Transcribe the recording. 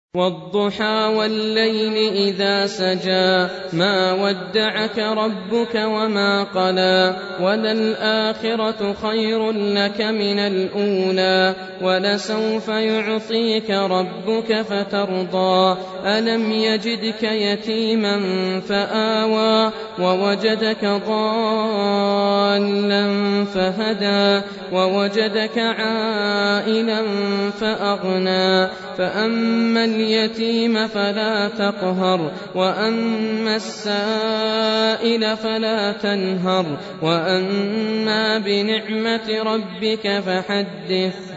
وَالضُّحَىٰ وَاللَّيْلِ إِذَا سَجَىٰ مَا وَدَّعَكَ رَبُّكَ وَمَا قَلَىٰ وَلَلْآخِرَةُ خَيْرٌ لَّكَ مِنَ الْأُولَىٰ وَلَسَوْفَ يُعْطِيكَ رَبُّكَ فَتَرْضَىٰ أَلَمْ يَجِدْكَ يَتِيمًا فَآوَىٰ وَوَجَدَكَ ضَالًّا فَهَدَىٰ وَوَجَدَكَ عَائِلًا فَأَغْنَىٰ فَأَمَّا الْيَتِيمَ فَلَا تَقْهَرْ وَأَمَّا السَّائِلَ فَلَا تَنْهَرْ وَأَمَّا بِنِعْمَةِ رَبِّكَ فَحَدِّثْ